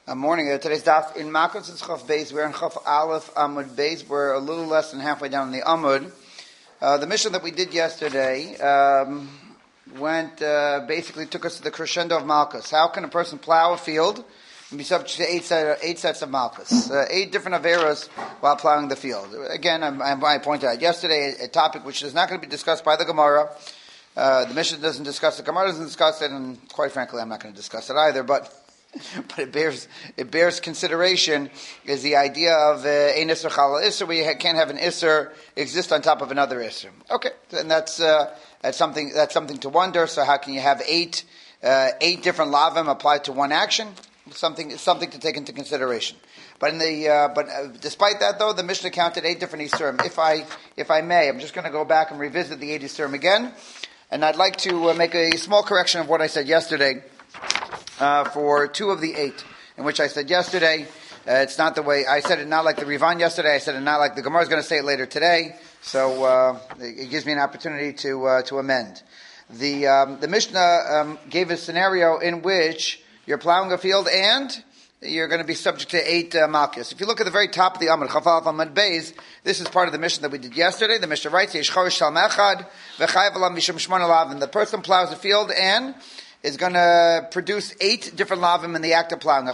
Morning. Today's daf in Makos is Chaf Beis. We're in Chaf Aleph Amud Beis. We're a little less than halfway down the Amud. The mission that we did yesterday basically took us to the crescendo of Malchus. How can a person plow a field and be subject to eight sets of Malchus? 8 different averos while plowing the field. Again, I pointed out yesterday a topic which is not going to be discussed by the Gemara. The mission doesn't discuss it, the Gemara doesn't discuss it, and quite frankly, I'm not going to discuss it either, but it bears consideration is the idea of ein isser chalal isser, where you can't have an isser exist on top of another isser. Okay, and that's something to wonder. So how can you have eight different lavim applied to one action? Something to take into consideration. But despite that, though, the Mishnah counted 8 different isurim. If I may, I'm just going to go back and revisit the 8 isurim again, and I'd like to make a small correction of what I said yesterday. For 2 of the 8, in which I said yesterday, it's not the way, I said it not like the Rivan yesterday, I said it not like the Gemara is going to say it later today, so it gives me an opportunity to amend. The Mishnah gave a scenario in which you're plowing a field and you're going to be subject to 8 malchus. If you look at the very top of the Amud, Chafal Amud Beis, this is part of the Mishnah that we did yesterday. The Mishnah writes, and the person plows the field and is going to produce 8 different lavim in the act of plowing.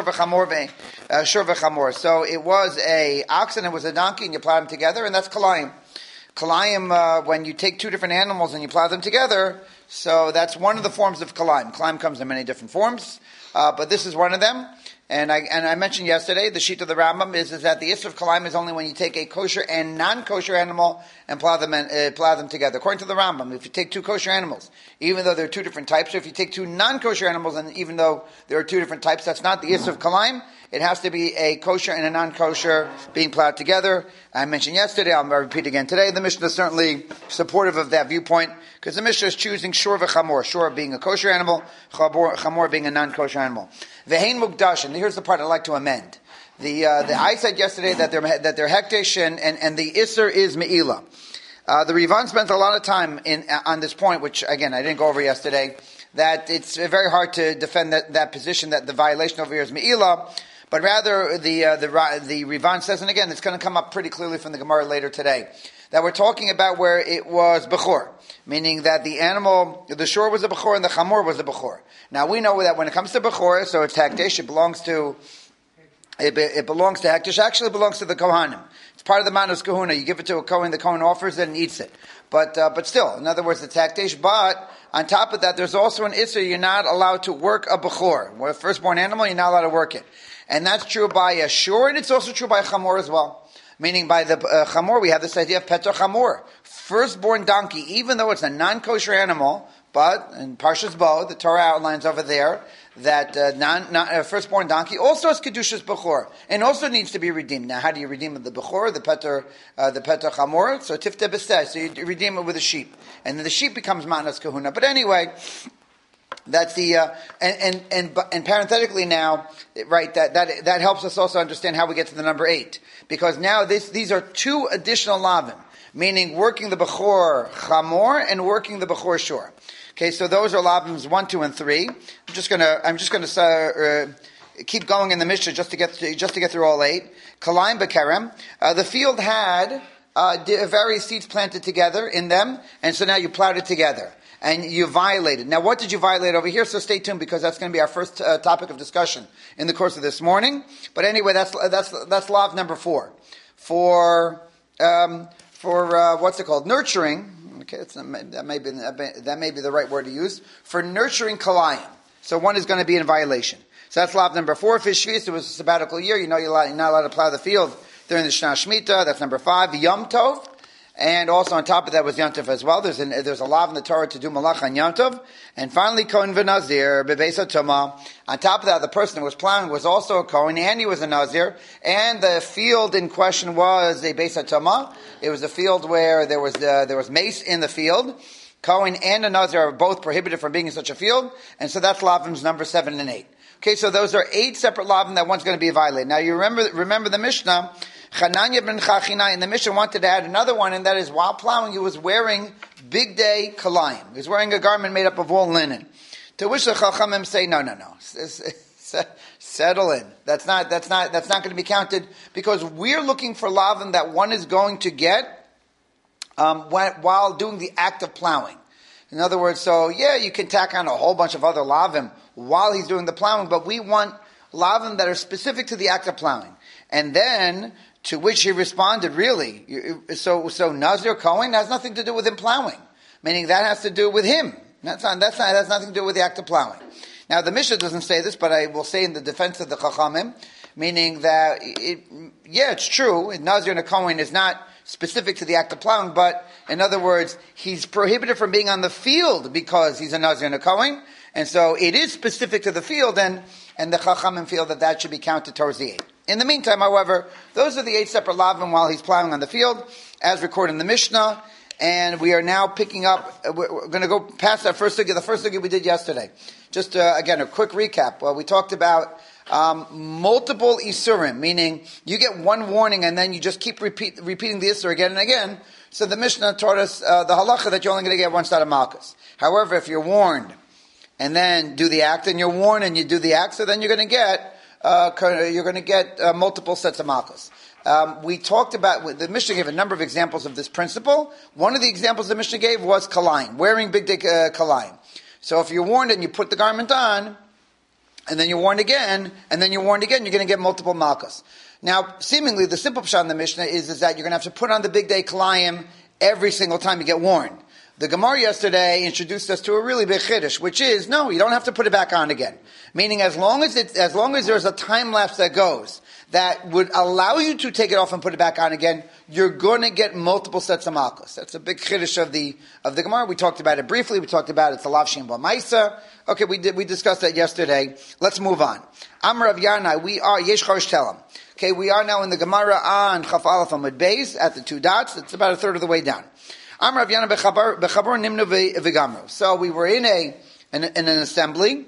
So it was a ox and it was a donkey, and you plow them together, and that's kalayim. Kalayim, when you take 2 different animals and you plow them together, so that's one of the forms of kalayim. Kalayim comes in many different forms, but this is one of them. And I mentioned yesterday, the sheet of the Rambam is that the issur of kalayim is only when you take a kosher and non-kosher animal and plow them together. According to the Rambam, if you take 2 kosher animals, even though there are 2 different types, or if you take 2 non-kosher animals, and even though there are 2 different types, that's not the issur of kalayim. It has to be a kosher and a non-kosher being plowed together. I mentioned yesterday, I'll repeat again today, the Mishnah is certainly supportive of that viewpoint, because the Mishnah is choosing shor v'chamor, shor being a kosher animal, chamor being a non-kosher animal. Ve'hein mukdash, and here's the part I'd like to amend. I said yesterday that they're hekdesh and the issur is me'ilah. The Rivan spent a lot of time on this point, which again I didn't go over yesterday, that it's very hard to defend that position that the violation over here is me'ilah. But rather, the Rivan says, and again, it's going to come up pretty clearly from the Gemara later today, that we're talking about where it was Bechor, meaning that the animal, the shor was a Bechor and the Chamor was a Bechor. Now we know that when it comes to Bechor, so it's Hekdesh, it belongs to Hekdesh, actually it belongs to the Kohanim. It's part of the Manos Kahuna. You give it to a Kohen, the Kohen offers it and eats it. But still, in other words, it's Hekdesh, but on top of that, there's also an issur, you're not allowed to work a Bechor. With a firstborn animal, you're not allowed to work it. And that's true by a shor, and it's also true by a chamor as well. Meaning by the chamor, we have this idea of petor chamor. Firstborn donkey, even though it's a non-kosher animal, but in Parshas Bo, the Torah outlines over there, that firstborn donkey also has kedushas bechor, and also needs to be redeemed. Now, how do you redeem the bechor, the petor chamor? So tifte b'steh, so you redeem it with a sheep. And then the sheep becomes matnas kahuna. But anyway, that's the and parenthetically now, right? That helps us also understand how we get to the number 8, because now these are 2 additional lavim, meaning working the bechor chamor and working the bechor shor. Okay, so those are lavims 1, 2, and 3. I'm just gonna keep going in the Mishnah just to get through all 8. Kalayim bekerem. The field had various seeds planted together in them, and so now you plowed it together. And you violated. Now, what did you violate over here? So stay tuned, because that's going to be our first topic of discussion in the course of this morning. But anyway, that's lav number 4. For what's it called? Nurturing. Okay, that may be the right word to use for nurturing kalayim. So one is going to be in violation. So that's lav number 4. If it's Shvius, it was a sabbatical year. You're not allowed to plow the field during the Shana Shemitah. That's number 5. Yom Tov. And also on top of that was Yom Tov as well. There's a law in the Torah to do malach on Yom Tov. And finally, Kohen v'Nazir, bebeis Toma. On top of that, the person who was plowing was also a Kohen, and he was a Nazir. And the field in question was a beis Toma. It was a field where there was mace in the field. Kohen and a Nazir are both prohibited from being in such a field. And so that's lavim's number 7 and 8. Okay, so those are 8 separate lavim that one's going to be violated. Now you remember the Mishnah. Chananya ben Chachina in the Mishnah wanted to add another one, and that is while plowing he was wearing big day kalayim. He was wearing a garment made up of wool linen. To which the Chachamim say, no. Settle in. That's not going to be counted because we're looking for lavim that one is going to get while doing the act of plowing. In other words, so yeah, you can tack on a whole bunch of other lavim while he's doing the plowing, but we want lavim that are specific to the act of plowing. And then, to which he responded, really, so Nazir Cohen has nothing to do with him plowing, meaning that has to do with him. That has nothing to do with the act of plowing. Now, the Mishnah doesn't say this, but I will say in the defense of the Chachamim, meaning that, it's true, Nazir and a Cohen is not specific to the act of plowing, but in other words, he's prohibited from being on the field because he's a Nazir and a Kohen, and so it is specific to the field, and the Chachamim feel that should be counted towards the 8. In the meantime, however, those are the 8 separate lavim while he's plowing on the field, as recorded in the Mishnah, and we are now picking up, we're going to go past that first sugya, the first sugya we did yesterday. Just, again, a quick recap. Well, we talked about multiple isurim, meaning you get one warning and then you just keep repeating the isur again and again. So the Mishnah taught us the halacha that you're only going to get one side of malchus. However, if you're warned and then do the act, and you're warned and you do the act, so then you're going to get multiple sets of malchus. We talked about, the Mishnah gave a number of examples of this principle. One of the examples the Mishnah gave was kalayim, wearing big dick kalayim. So if you're warned and you put the garment on, and then you're warned again, and then you're warned again, you're going to get multiple malchus. Now, seemingly, the simple pshat in the Mishnah is that you're going to have to put on the big day kalayim every single time you get warned. The Gemara yesterday introduced us to a really big chiddush, which is, no, you don't have to put it back on again. Meaning, as long as there's a time lapse that goes, that would allow you to take it off and put it back on again, you're going to get multiple sets of malchus. That's a big chiddush of the Gemara. We talked about it briefly. We talked about it's a lav shem b'maisa. Okay, we discussed that yesterday. Let's move on. Amar Rav Yana, we are yesh charish telem. Okay, we are now in the Gemara on Chaf Aleph Amud Beis at the 2 dots. It's about a third of the way down. Amar Rav Yana b'chabur nimnu v'gamru. So we were in an assembly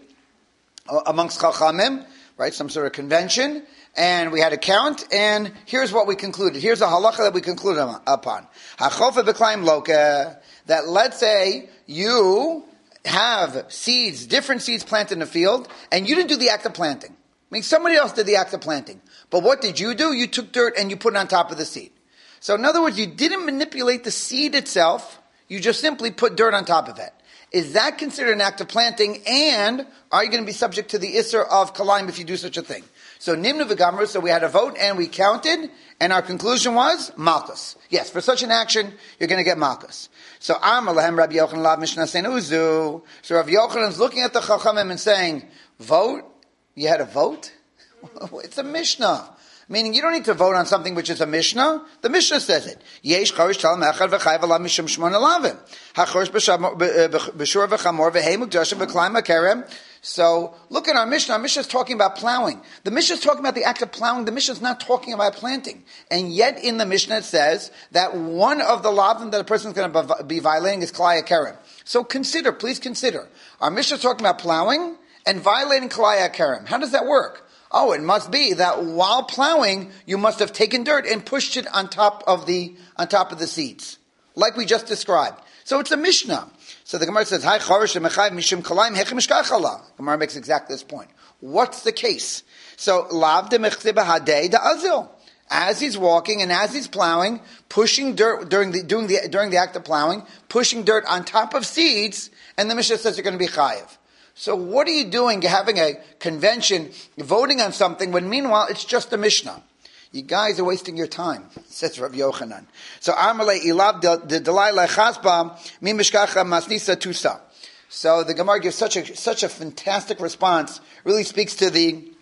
amongst Chachamim, right? Some sort of convention. And we had a count, and here's what we concluded. Here's a halacha that we concluded upon. Hachofa b'klaim loka, that let's say you have seeds, different seeds planted in the field, and you didn't do the act of planting. I mean, somebody else did the act of planting. But what did you do? You took dirt and you put it on top of the seed. So in other words, you didn't manipulate the seed itself, you just simply put dirt on top of it. Is that considered an act of planting, and are you going to be subject to the isser of kalayim if you do such a thing? So nimnu v'gamru, so we had a vote and we counted, and our conclusion was malchus. Yes, for such an action, you're going to get malchus. So Amar lahem Rabbi Yochanan lav Mishnah senuzu. So Rabbi Yochanan is looking at the Chachamim and saying, vote? You had a vote? It's a Mishnah. Meaning you don't need to vote on something which is a Mishnah. The Mishnah says it. Yesh charish talem echad v'chayv alav mishum shmona lavim. Hachorish b'shur v'chamor v'hei mukdashim v'klayim ha'kerem. So look at our Mishnah. Our Mishnah is talking about plowing. The Mishnah is talking about the act of plowing. The Mishnah is not talking about planting. And yet in the Mishnah it says that one of the lavim that a person is going to be violating is kalaya kerem. So please consider. Our Mishnah is talking about plowing and violating kalaya kerem. How does that work? Oh, it must be that while plowing, you must have taken dirt and pushed it on top of the seeds, like we just described. So it's a Mishnah. So the Gemara says, "Hi charish mechayiv mishum kalayim hechem mishkachala." Gemara makes exactly this point. What's the case? So lav de mechzib hadei da azil. As he's walking and as he's plowing, pushing dirt during the act of plowing, pushing dirt on top of seeds, and the Mishnah says you're going to be chayiv. So what are you doing having a convention, voting on something, when meanwhile it's just a Mishnah? You guys are wasting your time, says Rav Yochanan. So Amalei Ilab de Delay Lechasba Mi Mishkacha Masnisa Tusa. So the Gemara gives such a fantastic response, really speaks to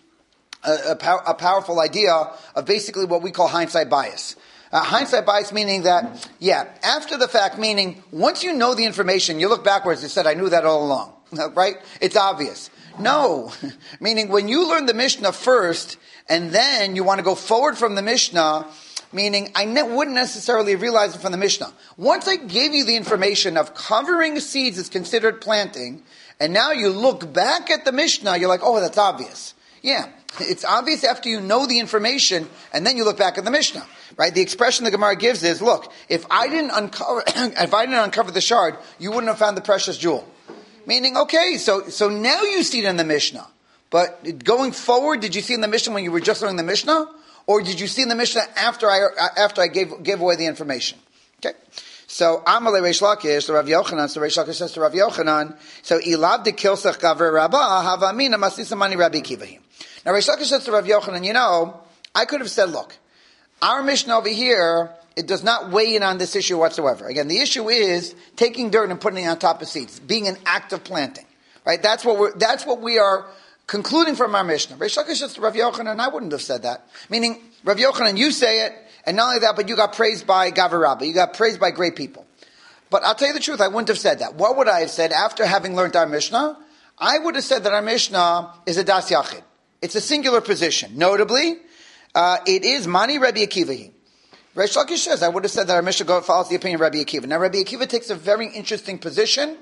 a powerful idea of basically what we call hindsight bias. Hindsight bias meaning that, after the fact, meaning once you know the information, you look backwards and said, I knew that all along. Right? It's obvious. No. Meaning when you learn the Mishnah first, and then you want to go forward from the Mishnah, meaning I wouldn't necessarily realize it from the Mishnah. Once I gave you the information of covering seeds is considered planting, and now you look back at the Mishnah, you're like, oh, that's obvious. Yeah, it's obvious after you know the information, and then you look back at the Mishnah. Right? The expression the Gemara gives is, look, if I didn't uncover the shard, you wouldn't have found the precious jewel. Meaning, okay, so now you see it in the Mishnah. But going forward, did you see in the Mishnah when you were just learning the Mishnah? Or did you see in the Mishnah after I gave away the information? Okay. So, Amalei Reish Lakish, the Rav Yochanan, so Reish Lakish says to Rav Yochanan, so, Ilav de Kilsach Gaver Rabbah, Havamina Masisamani Rabbi Kivahim. Now, Reish Lakish says to Rav Yochanan, I could have said, look, our Mishnah over here, it does not weigh in on this issue whatsoever. Again, the issue is taking dirt and putting it on top of seeds, being an act of planting. Right? That's what we are concluding from our Mishnah. Reish Lakish says to Rav Yochanan, I wouldn't have said that. Meaning, Rav Yochanan, you say it, and not only that, but you got praised by Gaver Rabbah. You got praised by great people. But I'll tell you the truth, I wouldn't have said that. What would I have said after having learned our Mishnah? I would have said that our Mishnah is a Das Yachid. It's a singular position. Notably, it is Mani Rabbi Akiva. Reish Lakish says, I would have said that our Mishnah follows the opinion of Rabbi Akiva. Now, Rabbi Akiva takes a very interesting position,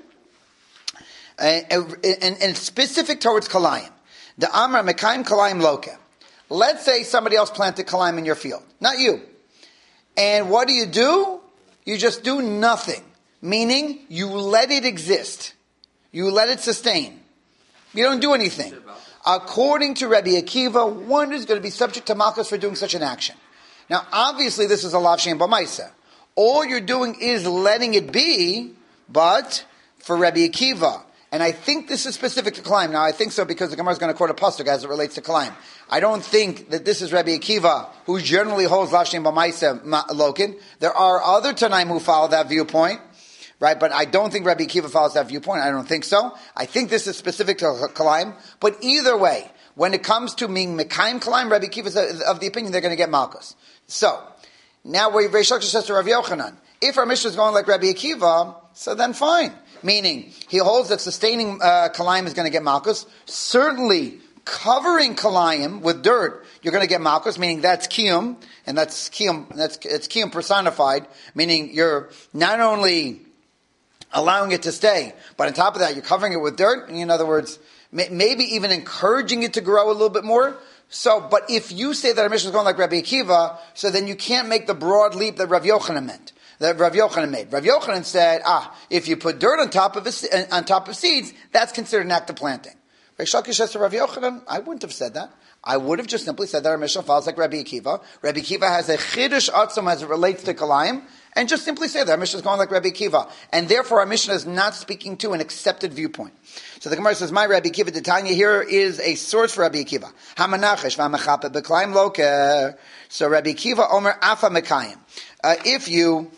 and specific towards Kalayim. The Amra Mekayim Kalayim Loke. Let's say somebody else planted Kalayim in your field, not you. And what do? You just do nothing. Meaning, you let it exist. You let it sustain. You don't do anything. According to Rabbi Akiva, one is going to be subject to Malchus for doing such an action. Now, obviously, this is a lav shein b'maisa. All you're doing is letting it be, but for Rabbi Akiva, and I think this is specific to Kalayim. Now, I think so because the Gemara is going to quote a pasuk as it relates to Kalayim. I don't think that this is Rabbi Akiva, who generally holds lav shein b'maisa lokin. There are other Tanaim who follow that viewpoint, right? But I don't think Rabbi Akiva follows that viewpoint. I don't think so. I think this is specific to Kalayim. But either way, when it comes to being Mekayim Kalayim, Rabbi Akiva is of the opinion they're going to get Malchus. So, now where Reish Lakish says to Rav Yochanan, if our Mishnah is going like Rabbi Akiva, so then fine. Meaning, he holds that sustaining Kalayim is going to get Malchus. Certainly, covering Kalayim with dirt, you're going to get Malchus, meaning that's Kiyum, and it's Kiyum personified, meaning you're not only allowing it to stay, but on top of that, you're covering it with dirt, in other words, maybe even encouraging it to grow a little bit more. So, but if you say that our Mishnah is going like Rabbi Akiva, so then you can't make the broad leap that Rav Yochanan made. Rav Yochanan said, if you put dirt on top of seeds, that's considered an act of planting. Reish Lakish says to Rav Yochanan, I wouldn't have said that. I would have just simply said that our Mishnah follows like Rabbi Akiva. Rabbi Akiva has a chidush atzum as it relates to Kalayim, and just simply say that our Mishnah is going like Rabbi Akiva. And therefore our Mishnah is not speaking to an accepted viewpoint. So the Gemara says, my Rabbi Akiva, the Tanya here is a source for Rabbi Akiva. Hamanachesh v'amachapet b'Kalayim loke. So Rabbi Akiva omer afa mekayim. If you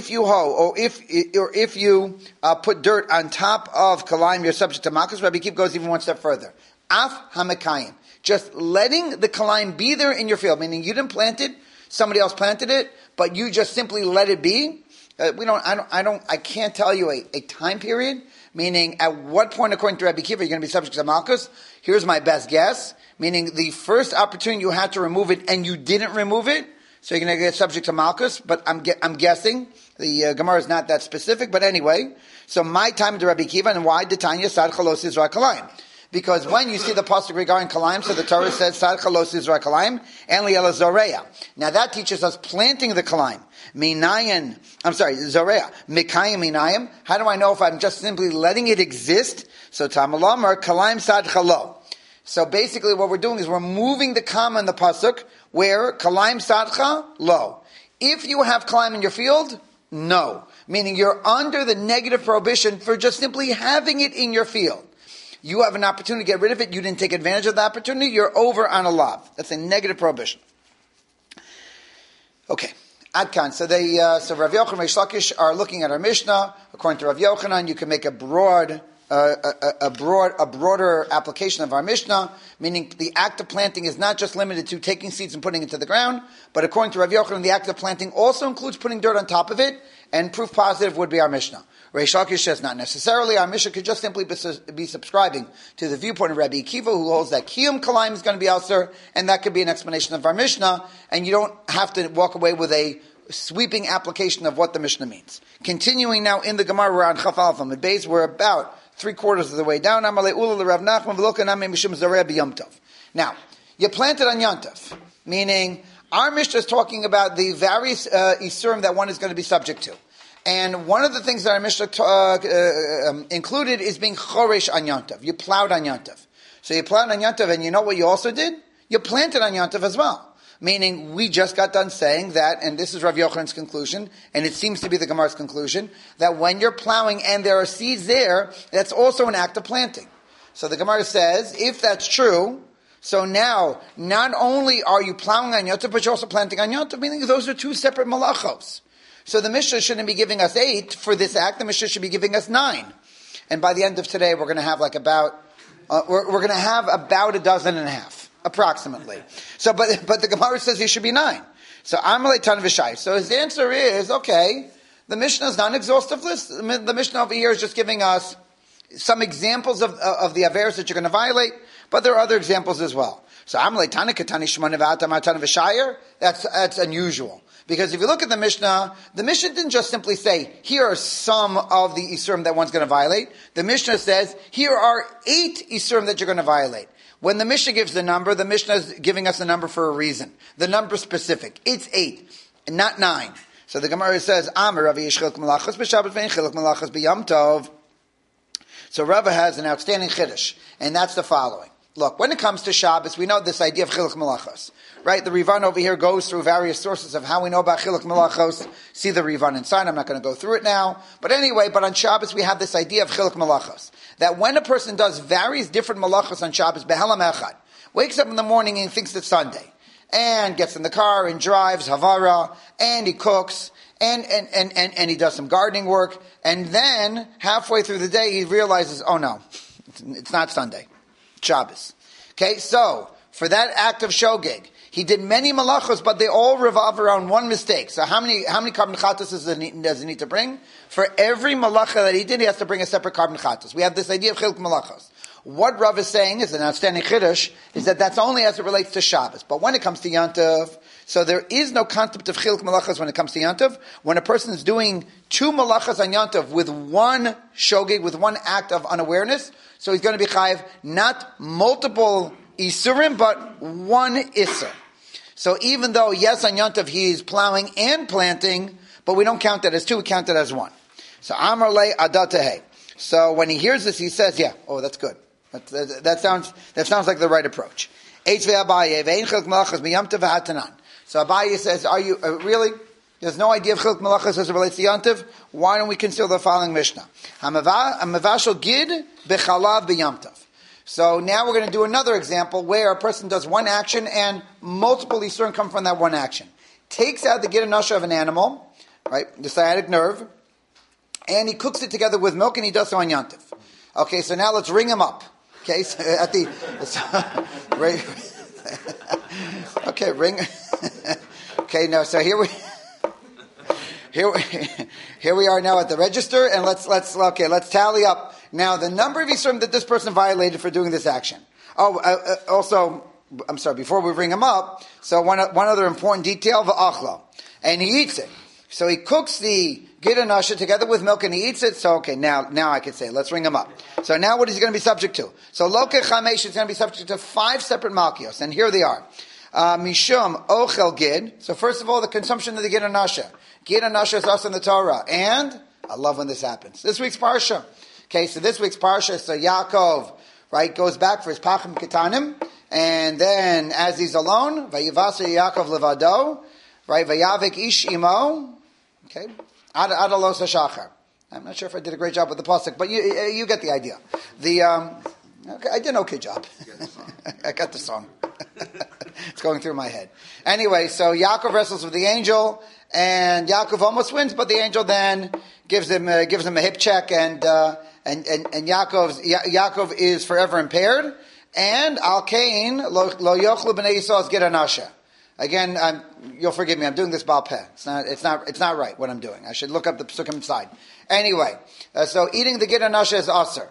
put dirt on top of Kalayim, you're subject to Malchus. Rabbi Akiva goes even one step further. Af hamekayim. Just letting the Kalayim be there in your field, meaning you didn't plant it, somebody else planted it, but you just simply let it be. I can't tell you a time period, meaning at what point, according to Rabbi Akiva, you're going to be subject to Malchus. Here's my best guess, meaning the first opportunity you had to remove it and you didn't remove it, so you're going to get subject to Malchus, but I'm guessing. The Gemara is not that specific, but anyway. So my time to Rabbi Akiva, and why did Tanya Sad Chalos Yizra Kalayim? Because when you see the pasuk regarding Kalayim, so the Torah says Sad Chalos Yizra Kalayim and Liela Zoreya. Now that teaches us planting the Kalayim. Zoreya. Mikayim Minayim. How do I know if I'm just simply letting it exist? So Tamalamar Kalayim Sad Chalo. So basically what we're doing is we're moving the comma in the pasuk where Kalayim Sadcha, lo. If you have Kalayim in your field, no. Meaning you're under the negative prohibition for just simply having it in your field. You have an opportunity to get rid of it. You didn't take advantage of the opportunity. You're over on a lav. That's a negative prohibition. Okay. Adkan. So Rav Yochanan and Reish Lakish are looking at our Mishnah. According to Rav Yochanan, you can make a broader application of our Mishnah, meaning the act of planting is not just limited to taking seeds and putting it to the ground, but according to Rav Yochanan, the act of planting also includes putting dirt on top of it, and proof positive would be our Mishnah. Reish Lakish says not necessarily. Our Mishnah could just simply be subscribing to the viewpoint of Rabbi Akiva, who holds that Kiyum Kalayim is going to be Aser, and that could be an explanation of our Mishnah, and you don't have to walk away with a sweeping application of what the Mishnah means. Continuing now in the Gemara, we're on Chaf Alpha Mid-Beis, we're about 3/4 of the way down. Now, you planted on Yantav, meaning our Mishnah is talking about the various Isurim that one is going to be subject to. And one of the things that our Mishnah included is being choresh on Yantav. You plowed on Yantav. So you plant on Yom Tov, and you know what you also did? You planted on Yom Tov as well. Meaning, we just got done saying that, and this is Rav Yochanan's conclusion, and it seems to be the Gemara's conclusion, that when you're plowing and there are seeds there, that's also an act of planting. So the Gemara says, if that's true, so now, not only are you plowing on Yom Tov, but you're also planting on Yom Tov, meaning those are two separate malachos. So the Mishnah shouldn't be giving us 8 for this act, the Mishnah should be giving us 9. And by the end of today, we're going to have we're going to have about a dozen and a half. Approximately. So, but the Gemara says he should be 9. So, Amalei Tan V'Shai. So his answer is, okay, the Mishnah is not an exhaustive list. The Mishnah over here is just giving us some examples of the averos that you're going to violate, but there are other examples as well. So, Amalei Tan Katani Shmona V'Atam Tan V'Shai. That's unusual. Because if you look at the Mishnah didn't just simply say, here are some of the Isurim that one's going to violate. The Mishnah says, here are 8 Isurim that you're going to violate. When the Mishnah gives the number, the Mishnah is giving us the number for a reason. The number specific. It's 8, and not 9. So the Gemara says, Amar Rav Yesh Chiluk Malachos b'Shabbat ve'en Chiluk Malachos b'Yom Tov. So Rava has an outstanding chiddush, and that's the following. Look, when it comes to Shabbos, we know this idea of Chiluk Malachos. Right? The Rivan over here goes through various sources of how we know about Chiluk Malachos. See the Rivan inside. I'm not going to go through it now. But anyway, on Shabbos we have this idea of Chiluk Malachos. That when a person does various different malachos on Shabbos, Behelam Echad, wakes up in the morning and thinks it's Sunday, and gets in the car and drives, Havara, and he cooks, and he does some gardening work, and then halfway through the day he realizes, oh no, it's not Sunday, it's Shabbos. Okay, so for that act of shogeg, he did many malachos, but they all revolve around one mistake. So how many carbon chatas does he need to bring? For every malacha that he did, he has to bring a separate carbon chatas. We have this idea of chiluk malachos. What Rav is saying is an outstanding chiddush, is that that's only as it relates to Shabbos. But when it comes to Yom Tov, so there is no concept of chiluk malachos when it comes to Yom Tov. When a person is doing 2 malachas on Yom Tov with one shogeg, with one act of unawareness, so he's going to be chayiv not multiple isurim, but one isur. So even though, yes, on Yom Tov he's plowing and planting, but we don't count that as 2, we count it as 1. So Amar Le Adatahei. So when he hears this, he says, yeah, oh, that's good. That sounds like the right approach. So Abaye says, are you, really? There's no idea of Chiluk Malachos as it relates to Yom Tov? Why don't we consider the following Mishnah? Hamavashal Gid Bechalav B'Yom Tov. So now we're going to do another example where a person does one action and multiple Yisurim come from that one action. Takes out the Gid Nasha of an animal, right, the sciatic nerve, and he cooks it together with milk and he does so on Yom Tov. Okay, so now let's ring him up. Okay, so okay, ring. Okay, no, so here we are now at the register, and let's tally up now the number of Yisurim that this person violated for doing this action. Also, I'm sorry, before we ring him up, so one other important detail, v'achla, and he eats it. So he cooks the Gid Nasha together with milk and he eats it. So okay, now I can say, let's ring him up. So now what is he going to be subject to? So Loke Chamesh is going to be subject to 5 separate Malkios, and here they are. Mishum Ochel Gid. So first of all, the consumption of the Gid Nasha. Gid Nasha is also in the Torah, and I love when this happens. This week's Parsha. Okay, so this week's Parsha, so Yaakov, right, goes back for his Pachim Ketanim, and then as he's alone, Vayivasa Yaakov Levado, right, Vayavik Ish Imo, okay, Adalos HaShachar. I'm not sure if I did a great job with the pasuk, but you get the idea. Okay, I did an okay job. I got the song. It's going through my head. Anyway, so Yaakov wrestles with the angel, and Yaakov almost wins, but the angel then gives him a hip check, and Yaakov is forever impaired. And Al Kain lo yochlu b'nei Yisrael Gid Nasha. Again, you'll forgive me. I'm doing this Baal Peh. It's not right what I'm doing. I should look up the psukim inside. Anyway, so eating the Gid Nasha is aser.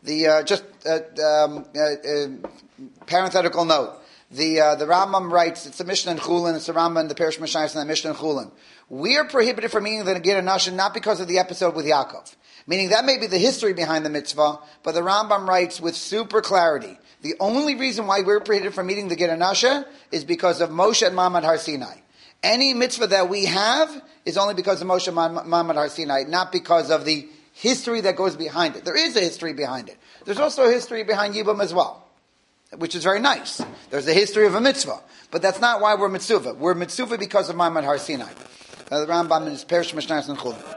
Parenthetical note. The Rambam writes, it's the Mishnah in Chulin, it's the Rambam in the Perish Mashayis and the Mishnah in Chulin. We are prohibited from eating the Gid Nasha not because of the episode with Yaakov. Meaning that may be the history behind the mitzvah, but the Rambam writes with super clarity. The only reason why we're prohibited from eating the Gid Nasha is because of Moshe and Mamad Har Sinai. Any mitzvah that we have is only because of Moshe and Mamad Har Sinai, not because of the history that goes behind it. There is a history behind it. There's also a history behind Yibam as well. which is very nice. There's a history of a mitzvah. But that's not why we're mitzvah. We're mitzvah because of Ma'amad Har Sinai. The Rambam in his Perish Mishnayos and Chulin.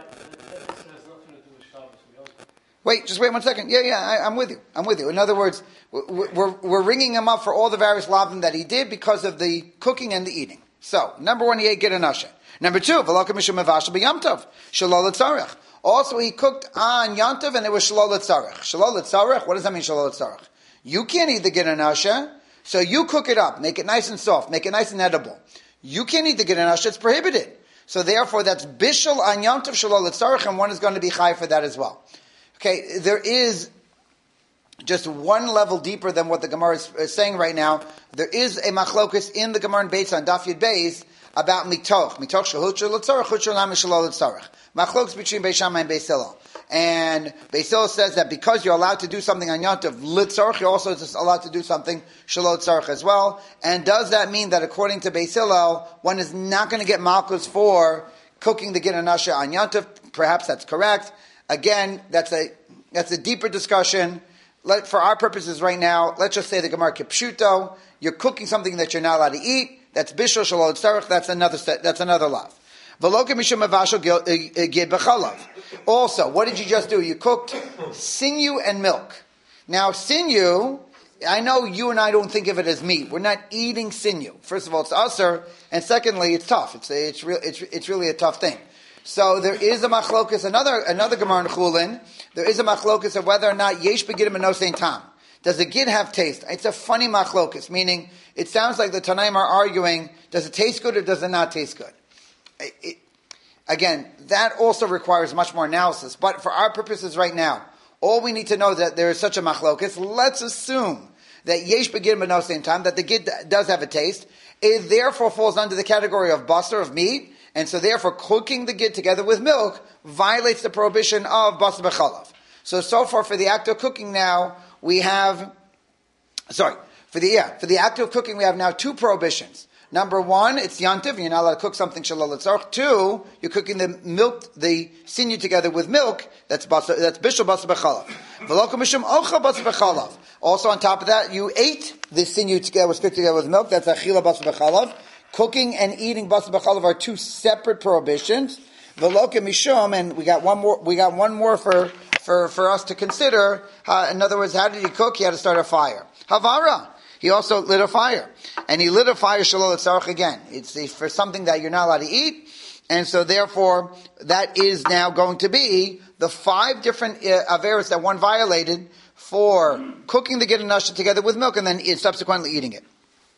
Just wait 1 second. I'm with you. In other words, we're ringing him up for all the various lavim that he did because of the cooking and the eating. So, number 1, he ate Gid Anashe. Number 2, V'lo Mishum Mevashel B'Yom Tov, Shelo L'Tzarech. Also, he cooked on Yom Tov and it was Shelo L'Tzarech. Shelo L'Tzarech, what does that mean, Shelo L'Tzarech? You can't eat the Gid Anashe, so you cook it up, make it nice and soft, make it nice and edible. You can't eat the Gid Anashe, it's prohibited. So therefore, that's Bishul on Yom Tov Shelo L'Tzarech, and one is going to be Chai for that as well. Okay, there is just one level deeper than what the Gemara is saying right now. There is a machlokus in the Gemara in Beis on Daf Yud Beis about mitoch shehut shel l'tzarech, hut shel nam shelo l'tzarech. Machlokus between Beis Shammai and Beis Hillel. And Beis Hillel says that because you're allowed to do something on Yom Tov l'tzarech, you're also just allowed to do something shelo l'tzarech as well. And does that mean that according to Beis Hillel, one is not going to get malchus for cooking the Gid Anashe on Yom Tov? Perhaps that's correct. Again, that's a deeper discussion. For our purposes right now, let's just say the Gemara Kipshuto, you're cooking something that you're not allowed to eat. That's bishul shelo l'tzarech. That's another lav. V'lo mishum mevashel gid b'chalav. Also, what did you just do? You cooked sinew and milk. Now, sinew, I know you and I don't think of it as meat. We're not eating sinew. First of all, it's usur, and secondly, it's tough. It's really a tough thing. So there is a machlokus, another Gemara in Chulin. There is a machlokus of whether or not yesh begidim and no sein tam. Does the gid have taste? It's a funny machlokus, meaning it sounds like the Tanaim are arguing: does it taste good or does it not taste good? Again, that also requires much more analysis. But for our purposes right now, all we need to know is that there is such a machlokus. Let's assume that yesh begidim and no sein tam, that the gid does have a taste. It therefore falls under the category of basar, of meat. And so therefore, cooking the gid together with milk violates the prohibition of basar b'chalav. So far for the act of cooking now, we have, for the act of cooking we have now 2 prohibitions. Number 1, it's yantiv, you're not allowed to cook something shalol l'tzarech. 2, you're cooking the sinew together with milk, that's bishul basar b'chalav. V'lo mishum ocha basar b'chalav. Also on top of that, you ate the sinew together, was cooked together with milk, that's achila basar b'chalav. Cooking and eating basar b'chalav are 2 separate prohibitions. V'lo mishum, and we got one more for us to consider. In other words, how did he cook? He had to start a fire. Havara. He also lit a fire. And he lit a fire shelo l'tzarech again. It's for something that you're not allowed to eat. And so therefore, that is now going to be the 5 different averos that one violated for cooking the Gid Anashe together with milk and then subsequently eating it.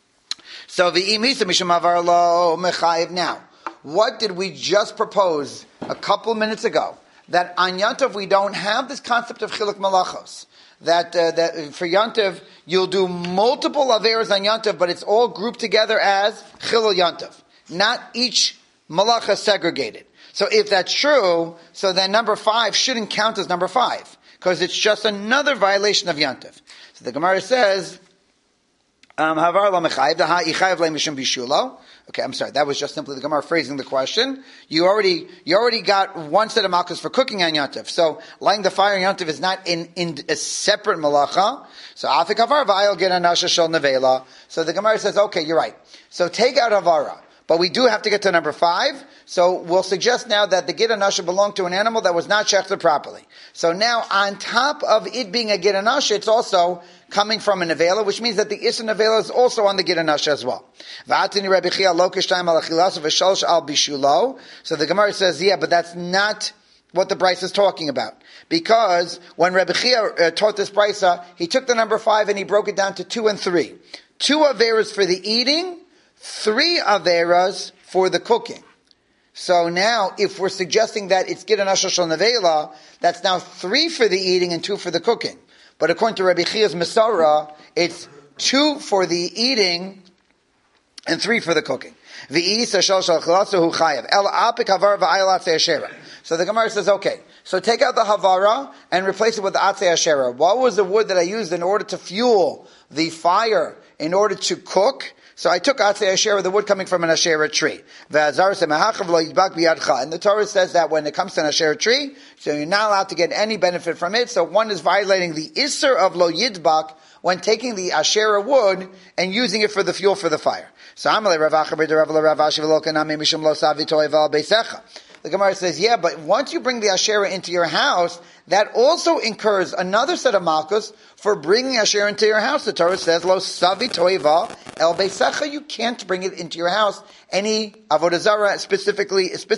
So v'imisa mishum avar lo mechayiv. Now, what did we just propose a couple minutes ago? That on Yom Tov we don't have this concept of chiluk malachos. That for Yom Tov you'll do multiple averos on Yom Tov, but it's all grouped together as chilul Yom Tov. Not each malacha segregated. So if that's true, so then number 5 shouldn't count as number 5 because it's just another violation of Yom Tov. So the Gemara says. Havar lo mechayiv, the ha'ichayiv le mishum bishulo. Okay, I'm sorry. That was just simply the Gemara phrasing the question. You already got one set of malchus for cooking on Yom Tov. So lighting the fire on Yom Tov is not in a separate malacha. So afik havar v'ayil Gid Anashe shel nevela. So the Gemara says, okay, you're right. So take out havara. But we do have to get to number 5. So we'll suggest now that the Gid Anashe belonged to an animal that was not shechted properly. So now on top of it being a Gid Anashe, it's also coming from a nevela, which means that the Issa nevela is also on the Gid Anashe as well. So the Gemara says, yeah, but that's not what the Brisa is talking about. Because when Rebbe Chia taught this Brisa, he took the number 5 and he broke it down to 2 and 3. 2 averas for the eating, 3 averas for the cooking. So now, if we're suggesting that it's Gid Anashe shel nevela, that's now 3 for the eating and 2 for the cooking. But according to Rebbe Chia's Masara, it's 2 for the eating and 3 for the cooking. So the Gemara says, okay, so take out the havara and replace it with the atzei asherah. What was the wood that I used in order to fuel the fire, in order to cook? So I took atzei asherah, the wood coming from an asherah tree. And the Torah says that when it comes to an asherah tree, so you're not allowed to get any benefit from it. So one is violating the isser of lo yidbak when taking the Asherah wood and using it for the fuel for the fire. So the Gemara says, yeah, but once you bring the Asherah into your house, that also incurs another set of malchus for bringing Asherah into your house. The Torah says, Lo savi toiva el beisecha. You can't bring it into your house. Any avodah zarah, specific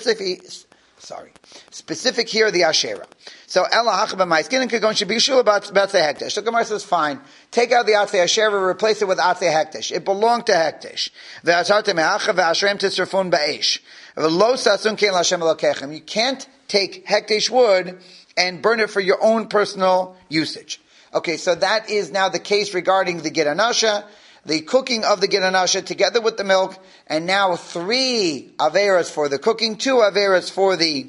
here, the Asherah. So, Ella hachba ma'iskin kagon shebishul about hekdesh. The Gemara says, fine. Take out the atzei Asherah, replace it with atzei hekdesh. It belonged to hekdesh. Ve'asarte me'acha ve'ashrem tisrafun ba'esh. Lo sasun kein l'Hashem elokechem. You can't take hekdesh wood and burn it for your own personal usage. Okay, so that is now the case regarding the Gid Hanasha, the cooking of the Gid Hanasha together with the milk, and now 3 averas for the cooking, 2 averas for the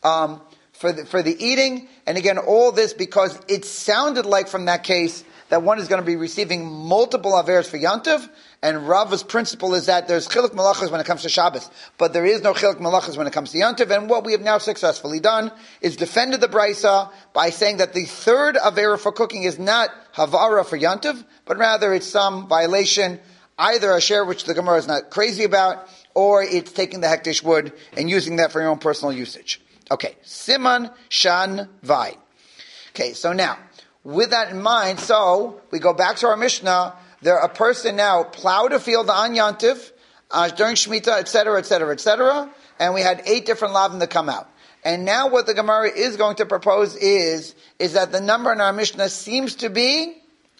eating, and again, all this because it sounded like from that case that one is going to be receiving multiple averas for Yantiv, and Rava's principle is that there's chiluk malachas when it comes to Shabbos, but there is no chiluk malachas when it comes to Yantiv, and what we have now successfully done is defended the Brisa by saying that the 3rd avera for cooking is not havara for Yantiv, but rather it's some violation, either a share which the Gemara is not crazy about, or it's taking the hekdesh wood and using that for your own personal usage. Okay, Siman Shan Vai. Okay, so now, with that in mind, so we go back to our Mishnah. A person now plowed a field on Yantiv during Shemitah, etc., etc., etc., and we had 8 different lavim that come out. And now what the Gemara is going to propose is that the number in our Mishnah seems to be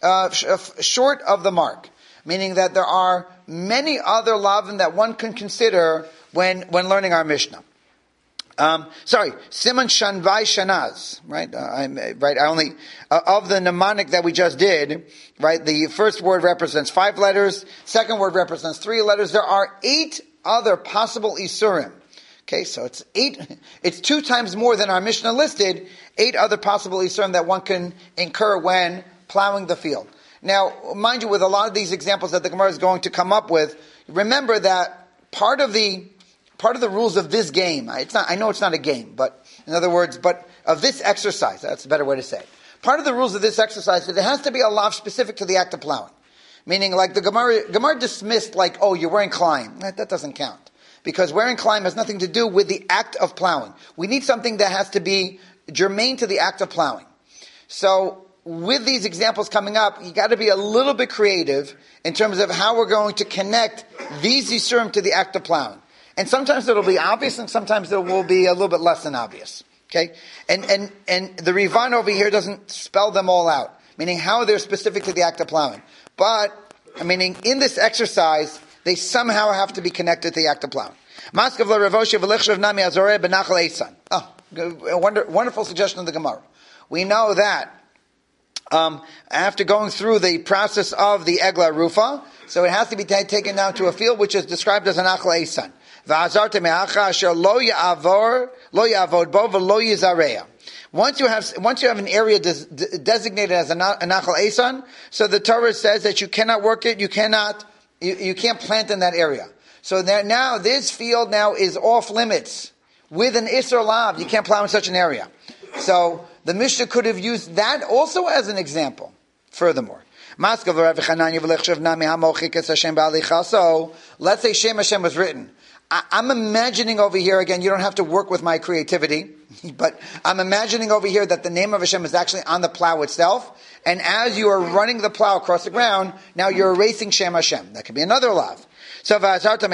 short of the mark, meaning that there are many other lavim that one can consider when learning our Mishnah. Siman Shanvai Shanaz, right? I only, of the mnemonic that we just did, right? The first word represents 5 letters, second word represents 3 letters. There are 8 other possible Isurim. Okay, so it's 2 times more than our Mishnah listed, 8 other possible Isurim that one can incur when plowing the field. Now, mind you, with a lot of these examples that the Gemara is going to come up with, remember that part of the rules of this game, I know it's not a game, but in other words, but of this exercise, that's a better way to say it. Part of the rules of this exercise is that it has to be a lav specific to the act of plowing. Meaning, like the Gemara dismissed, like, oh, you're wearing klein. That doesn't count. Because wearing klein has nothing to do with the act of plowing. We need something that has to be germane to the act of plowing. So, with these examples coming up, you got to be a little bit creative in terms of how we're going to connect these yisurim to the act of plowing. And sometimes it'll be obvious, and sometimes it will be a little bit less than obvious. Okay? And the Rivan over here doesn't spell them all out, meaning how they're specific to the act of plowing. But, meaning in this exercise, they somehow have to be connected to the act of plowing. Wonderful suggestion of the Gemara. We know that after going through the process of the Egla Rufa, so it has to be taken down to a field which is described as an Achal Eisan. Once you have an area designated as a Nachal Eisan, so the Torah says that you cannot work it, you can't plant in that area. So now this field now is off limits with an Isser Lav. You can't plow in such an area. So the Mishnah could have used that also as an example. Furthermore, so let's say Shem Hashem was written. I'm imagining over here, again, you don't have to work with my creativity, but I'm imagining over here that the name of Hashem is actually on the plow itself, and as you are running the plow across the ground, now you're erasing Shem Hashem. That could be another lav. So you cut off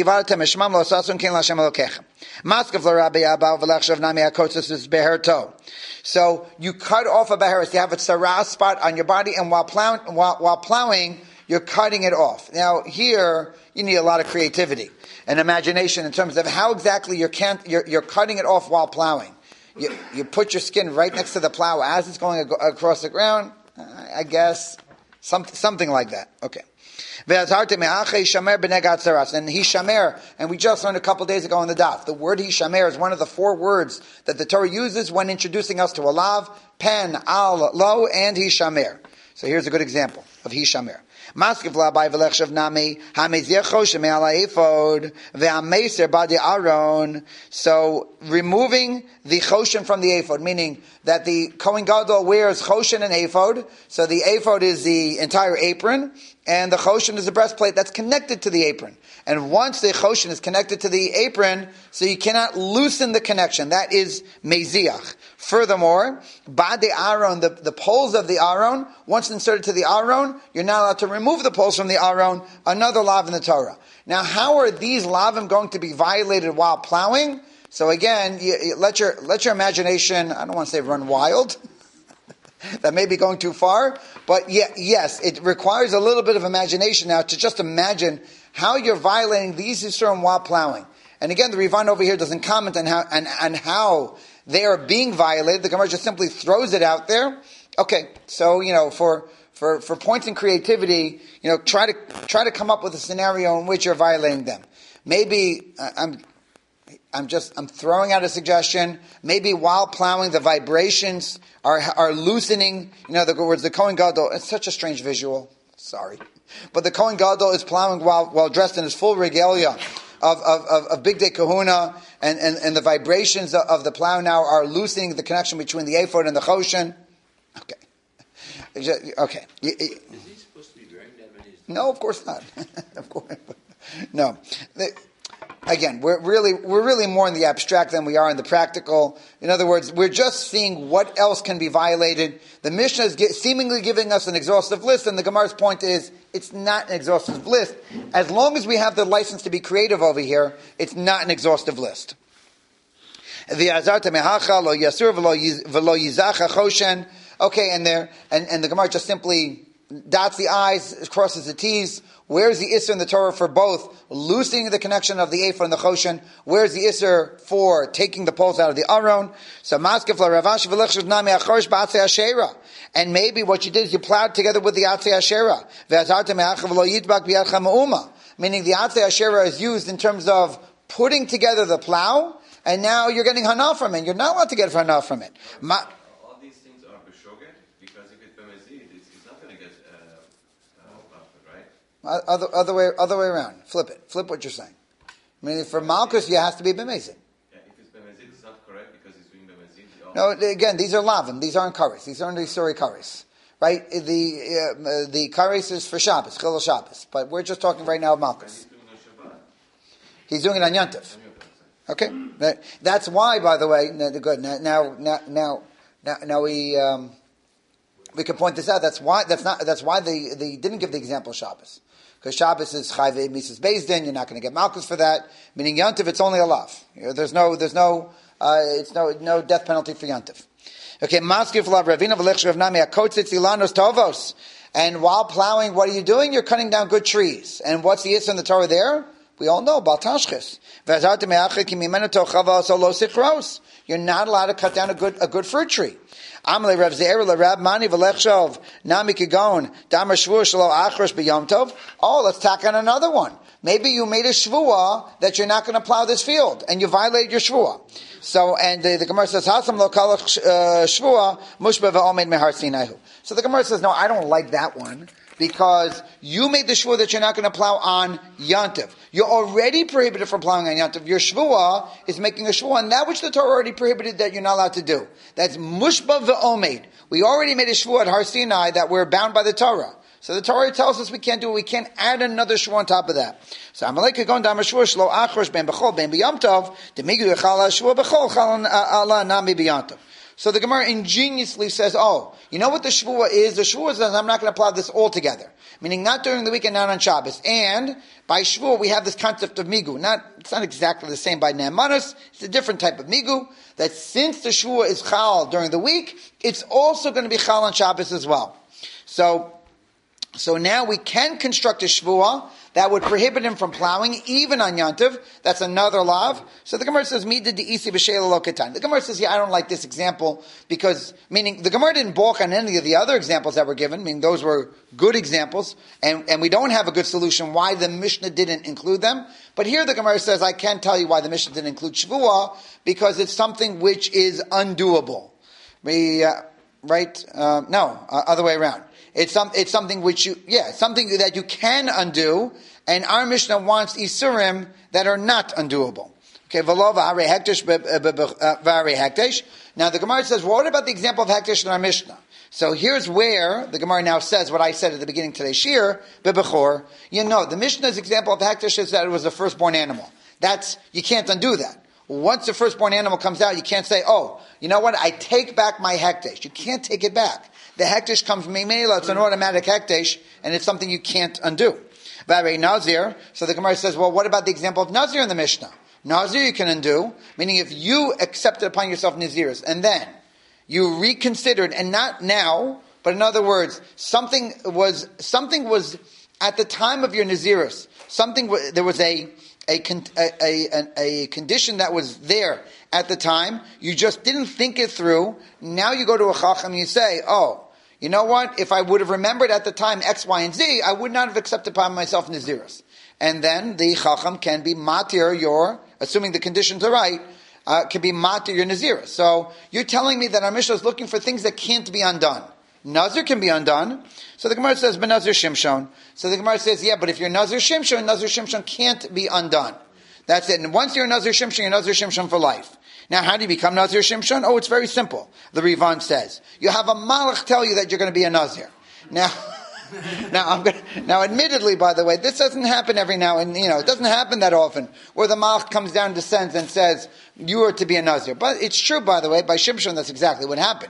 a beheris. You have a tzara spot on your body, and while plowing, you're cutting it off. Now here, you need a lot of creativity and imagination in terms of how exactly you're cutting it off while plowing. You put your skin right next to the plow as it's going across the ground. I guess something like that. Okay. And Hishamer, and we just learned a couple days ago in the daf, the word Hishamer is one of the 4 words that the Torah uses when introducing us to a lav, pen, al, lo, and Hishamer. So here's a good example of Hishamir. Maskiv labai v'lechshav nami hamezir choshen me'al ha'ephod ve'ameser badi aron. So removing the choshen from the ephod, meaning that the Kohen Gadol wears choshen and ephod. So the ephod is the entire apron, and the choshen is the breastplate that's connected to the apron. And once the choshen is connected to the apron, so you cannot loosen the connection. That is meziach. Furthermore, badi aron, the poles of the aron, once inserted to the aron, you're not allowed to remove the poles from the aron. Another lav in the Torah. Now, how are these lavim going to be violated while plowing? So again, let your imagination, I don't want to say run wild. That may be going too far. But yes, it requires a little bit of imagination now to just imagine how you're violating these Yisurim while plowing. And again, the Rivan over here doesn't comment on how they are being violated. The Gemara just simply throws it out there. Okay, so for points in creativity, try to come up with a scenario in which you're violating them. Maybe I'm throwing out a suggestion. Maybe while plowing, the vibrations are loosening. In other words, the Kohen Gadol. It's such a strange visual. Sorry, but the Kohen Gadol is plowing while dressed in his full regalia of Big Day Kahuna, and the vibrations of the plow now are loosening the connection between the ephod and the choshen. Okay. Is he supposed to be wearing that when he's... No, of course not. Of course, no. Again, we're really more in the abstract than we are in the practical. In other words, we're just seeing what else can be violated. The Mishnah is seemingly giving us an exhaustive list, and the Gemara's point is, it's not an exhaustive list. As long as we have the license to be creative over here, it's not an exhaustive list. Okay, and the Gemara just simply dots the I's, crosses the T's. Where's the Isser in the Torah for both loosening the connection of the ephod and the choshen? Where's the Isser for taking the poles out of the aron? So Maskef la Ravash v'lechshav nami achorish ba'atzei Asherah. And maybe what you did is you plowed together with the Atzei Asherah. Ve'azarta me'achav lo yitbak b'yadcha me'uma. Meaning the Atzei Asherah is used in terms of putting together the plow, and now you're getting hana from it. You're not allowed to get hana from it. All these things are b'shogeg, because if it's b'mezid, it's not going to get right? Other way around. Flip it. Flip what you're saying. I mean, for Malkus, you have to be b'mezid. Yeah, if it's b'mezid, it's not correct because he's doing b'mezid. No, again, these are lavim. These aren't kares. These aren't the Isuri kares. Right? The kares is for Shabbos, Chilul Shabbos. But we're just talking right now of Malkus. He's doing it on Yantiv. Okay, that's why. By the way, good. Now we can point this out. That's why they didn't give the example of Shabbos, because Shabbos is Chayve Mises Beis Din. You're not going to get Malchus for that. Meaning Yantiv, it's only a lav. There's no death penalty for Yantiv. Okay, Maskif Lav Ravina V'Lech Rav Nami Akotzitz Ilanos Tovos. And while plowing, what are you doing? You're cutting down good trees. And what's the Yisr in the Torah there? We all know, Bal Tashchis. You're not allowed to cut down a good fruit tree. Oh, let's tack on another one. Maybe you made a shvua that you're not going to plow this field, and you violated your shvua. So, and the Gemara says, "Hasam lo kalach shvua mushba ve'omed mehar Sinaihu." So the Gemara says, "No, I don't like that one." Because you made the shvuah that you're not going to plow on Yantiv. You're already prohibited from plowing on Yantiv. Your shvuah is making a shvuah on that which the Torah already prohibited that you're not allowed to do. That's mushba ve'omed. We already made a shvuah at Har Sinai that we're bound by the Torah. So the Torah tells us we can't do it. We can't add another shvuah on top of that. So Amalek gon dam shvuah shlo achrosh ben bechol ben b'yom tov demigu yechal shvuah bechol chal ala nami b'yom tov. So the Gemara ingeniously says, you know what the shvuah is? The shvuah says, I'm not going to plow this all together. Meaning not during the week and not on Shabbos. And by shvuah, we have this concept of migu. It's not exactly the same by ne'emanus. It's a different type of migu. That since the shvuah is chal during the week, it's also going to be chal on Shabbos as well. So now we can construct a shvuah that would prohibit him from plowing, even on Yantiv. That's another lav. So the Gemara says, "Mi did the isi b'sheila lo ketan." The Gemara says, I don't like this example because, meaning the Gemara didn't balk on any of the other examples that were given. Meaning those were good examples, and we don't have a good solution why the Mishnah didn't include them. But here the Gemara says, I can't tell you why the Mishnah didn't include shvuah because it's something which is undoable. Other way around. It's something something that you can undo, and our Mishnah wants Isurim that are not undoable. Okay, now the Gemara says, well, what about the example of hektish in our Mishnah? So here's where the Gemara now says what I said at the beginning of today's shir, bebechor. The Mishnah's example of hektish is that it was a firstborn animal. You can't undo that. Once the firstborn animal comes out, you can't say, oh, you know what, I take back my hektish. You can't take it back. The hektish comes from Meimela, it's an automatic hektish, and it's something you can't undo. Vare Nazir, so the Gemara says, well, what about the example of Nazir in the Mishnah? Nazir you can undo, meaning if you accepted upon yourself Naziris, and then you reconsidered, and not now, but in other words, something was at the time of your Naziris, there was a condition that was there at the time, you just didn't think it through, now you go to a Chacham and you say, oh, you know what, if I would have remembered at the time X, Y, and Z, I would not have accepted upon myself Naziris. And then the Chacham can be matir assuming the conditions are right, can be matir your Naziris. So you're telling me that our Mishnah is looking for things that can't be undone. Nazir can be undone. So the Gemara says, Nazir Shimshon. So the Gemara says, yeah, but if you're Nazir Shimshon can't be undone. That's it. And once you're Nazir Shimshon for life. Now, how do you become Nazir Shimshon? Oh, it's very simple. The Rivan says, you have a malach tell you that you're going to be a Nazir. Now, admittedly, by the way, this doesn't happen every now and, it doesn't happen that often, where the malach comes down, descends, and says, you are to be a Nazir. But it's true, by the way, by Shimshon, that's exactly what happened.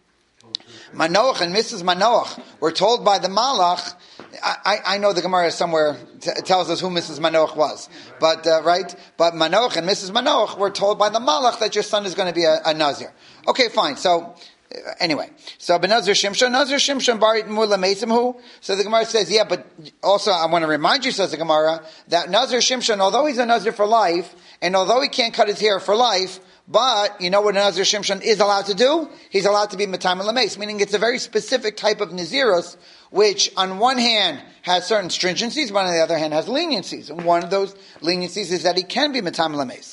Manoach and Mrs. Manoach were told by the malach, I know the Gemara somewhere tells us who Mrs. Manoach was, but right? But Manoach and Mrs. Manoach were told by the malach that your son is going to be a Nazir. Okay, fine. So anyway, Nazir Shimshon barit mula mesimhu. So the Gemara says, yeah, but also I want to remind you, says the Gemara, that Nazir Shimshon, although he's a Nazir for life, and although he can't cut his hair for life, but you know what a Nazir Shimshon is allowed to do? He's allowed to be Matayim Lameis, meaning it's a very specific type of Nazirus, which on one hand has certain stringencies, but on the other hand has leniencies. And one of those leniencies is that he can be Matayim Lameis.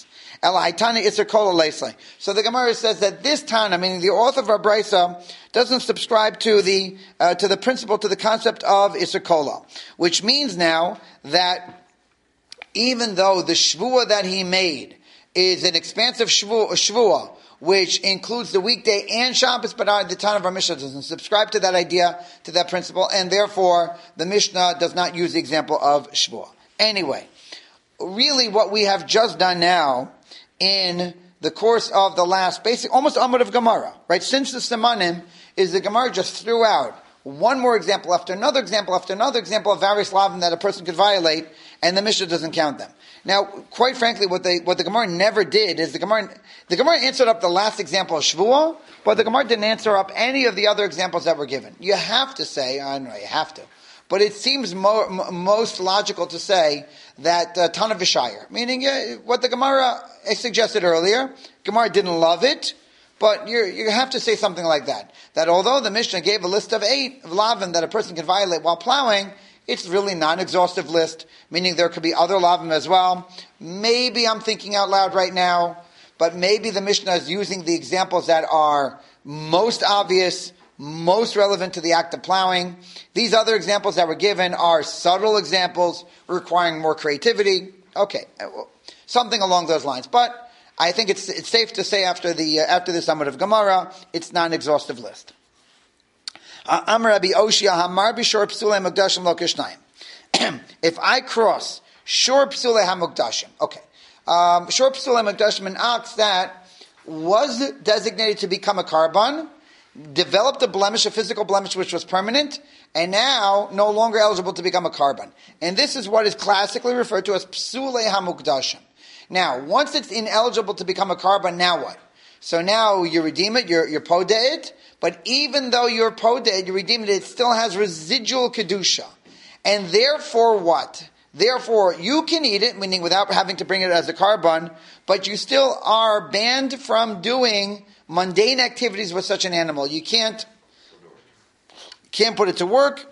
So the Gemara says that this Tana, meaning the author of our Brisa, doesn't subscribe to the principle, to the concept of Isser Kola, which means now that even though the Shvuah that he made is an expansive Shvuah, which includes the weekday and Shabbos, but the Tana of our Mishnah doesn't subscribe to that idea, to that principle, and therefore the Mishnah does not use the example of Shvuah. Anyway, really what we have just done now in the course of the last, basically almost Amud of Gemara, right? Since the Simanim is the Gemara just threw out one more example after another example after another example of various lavim that a person could violate, and the Mishnah doesn't count them. Now, quite frankly, what the Gemara never did is the Gemara answered up the last example of Shvuah, but the Gemara didn't answer up any of the other examples that were given. You have to say, I don't know, you have to, but it seems most logical to say that Tana V'Shayir, meaning what the Gemara suggested earlier, Gemara didn't love it, but you have to say something like that. That although the Mishnah gave a list of 8 lavim that a person can violate while plowing, it's really not an exhaustive list, meaning there could be other lavim as well. Maybe I'm thinking out loud right now, but maybe the Mishnah is using the examples that are most obvious, most relevant to the act of plowing. These other examples that were given are subtle examples requiring more creativity. Okay, something along those lines. But I think it's safe to say after this Amud of Gemara, it's not an exhaustive list. Amar Rabbi Oshia Hamar b'shor psulei hamukdashim lo kishnayim. If I cross shor psulei hamukdashim, okay, shor psulei hamukdashim, an ox that was designated to become a karban, developed a blemish, a physical blemish which was permanent, and now no longer eligible to become a karban. And this is what is classically referred to as psulei hamukdashim. Now, once it's ineligible to become a karban, now what? So now you redeem it, you're podeh it, but even though you're podeh it, you redeem it, it still has residual kedusha. And therefore what? Therefore, you can eat it, meaning without having to bring it as a karban, but you still are banned from doing mundane activities with such an animal. You can't put it to work.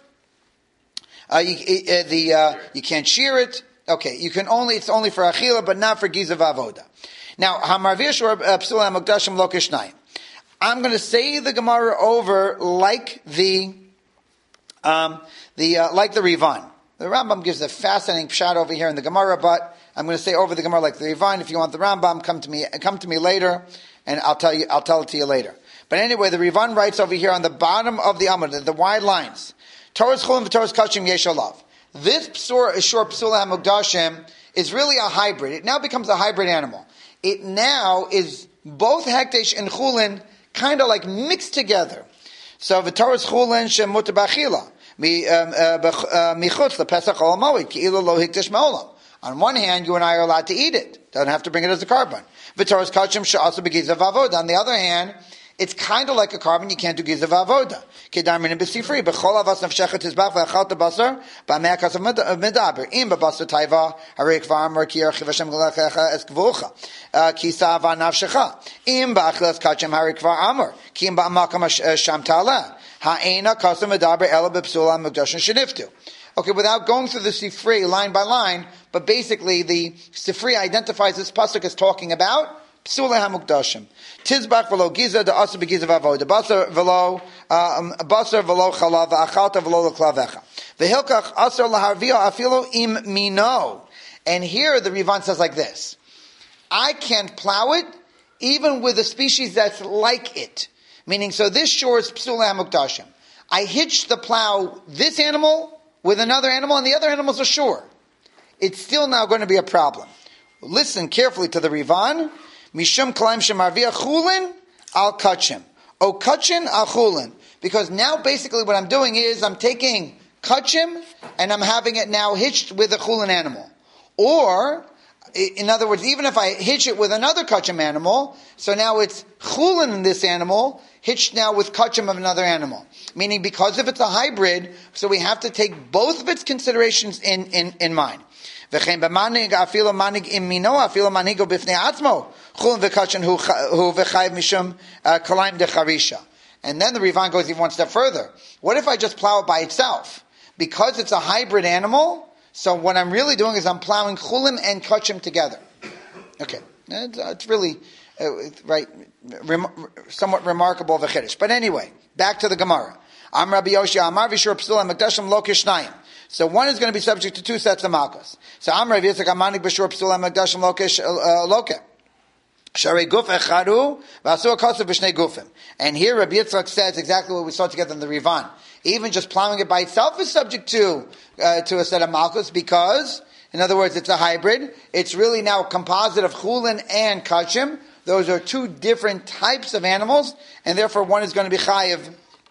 You can't shear it. Okay, it's only for achila, but not for giza v'avoda. Now, hamarvish or psula mukdashim lo kishnayim. I'm going to say the Gemara over like the Like the Rivan. The Rambam gives a fascinating pshat over here in the Gemara, but I'm going to say over the Gemara like the Rivan. If you want the Rambam, come to me later, and I'll tell it to you later. But anyway, the Rivan writes over here on the bottom of the Amud, the wide lines, Torah's Chulin v'Torah's Kachim Yesh Olav. This Psur Ishur Psula HaMukdashim is really a hybrid. It now becomes a hybrid animal. It now is both Hekdesh and Chulin kind of like mixed together. So v'Torah's Chulin Shemut B'Achila. Michutz lePesach Ol Moed Ki'ilu Lo Hikdash Ma'olam. On one hand, you and I are allowed to eat it. Don't have to bring it as a carbon. V'Torah's Kachim She'asu B'Gizav Avoda. On the other hand, it's kind of like a carbon. You can't do Gizav Avoda. Kedar Minim B'Sifri. B'Chol Avas Nafshecha Tizbach V'Achal T'Basar B'Amei HaKasav Medaber. Im B'Basar Taiva Harei Kvar Amar Ki Yerchiv Hashem G'lechecha Es Gvucha Ki Sava Nafshecha. Im B'Achlas Kachim Harei Kvar Amar Ki Im B'Amakam Sham Ta'aleh. Ha'ena Kasav Medaber Ela B'Psula Mukdashin Sheniftu. Okay, without going through the Sifri line by line, but basically the Sifri identifies this pasuk as talking about Psula HaMukdashim. Tizbach v'lo giza da'asa b'giza v'avoda. Basar v'lo chalav v'achalta v'lo l'klavecha. V'hilkach asar laharvia afilo im mino. And here the Rivan says like this. I can't plow it even with a species that's like it. Meaning, so this shore is Psula HaMukdashim. I hitch the plow this animal with another animal and the other animal's a shore. It's still now going to be a problem. Listen carefully to the Rivan. Mishum Kalaim Shemarvia Chulin al Kachim. O Kachim al Chulin. Because now basically what I'm doing is I'm taking Kachim and I'm having it now hitched with a Chulin animal. Or, in other words, even if I hitch it with another Kachim animal, so now it's Chulin in this animal, hitched now with Kachim of another animal. Meaning because if it's a hybrid, so we have to take both of its considerations in mind. And then the Rivan goes even one step further. What if I just plow it by itself? Because it's a hybrid animal, so what I'm really doing is I'm plowing chulim and kachim together. Okay, it's really somewhat remarkable of a chiddush. But anyway, back to the Gemara. Am Rabbi Yoshia Amar V'Shur Psula Mekdashim Lo Kishnayim. So one is going to be subject to two sets of malchus. So Am Rabbi Yitzchak Amanik B'Shur Psula Mekdashim Lo Kish Sharei Guf Echadu V'Asu Akasav B'Shnei Gufim. And here Rabbi Yitzchak says exactly what we saw together in the Rivan. Even just plowing it by itself is subject to a set of malchus because, in other words, it's a hybrid. It's really now a composite of chulin and kachim. Those are two different types of animals, and therefore one is going to be chayiv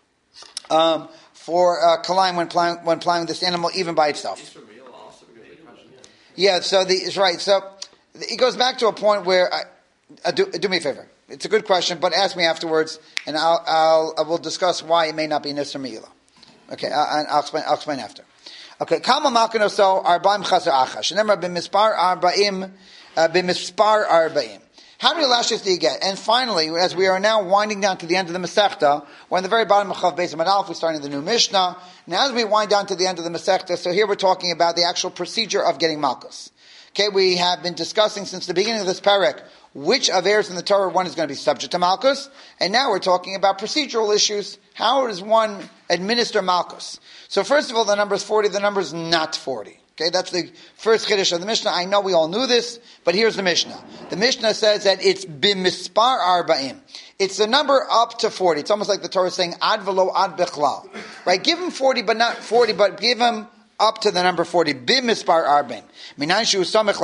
for kalaim when plowing this animal even by itself. Yeah, so it's right. So it goes back to a point where do me a favor. It's a good question, but ask me afterwards, and I will discuss why it may not be nisr meila. Okay, I'll explain after. Okay, kama makano so arbaim chaser achash. Remember, b'mispar arbaim. How many lashes do you get? And finally, as we are now winding down to the end of the Masechta, we're in the very bottom of Chav Beis Amud Aleph, we're starting the new Mishnah. Now as we wind down to the end of the Masechta, so here we're talking about the actual procedure of getting Malkus. Okay, we have been discussing since the beginning of this parak which avers in the Torah one is going to be subject to Malkus, and now we're talking about procedural issues. How does one administer Malkus? So first of all, the number is 40, the number is not 40. Okay, that's the first chiddush of the Mishnah. I know we all knew this, but here's the Mishnah. The Mishnah says that it's bimispar arba'im. It's the number up to 40. It's almost like the Torah is saying ad velo ad bechlal. Right? Give him 40, but not 40, but give him up to the number 40. Bimispar arba'im. Minan shu samuch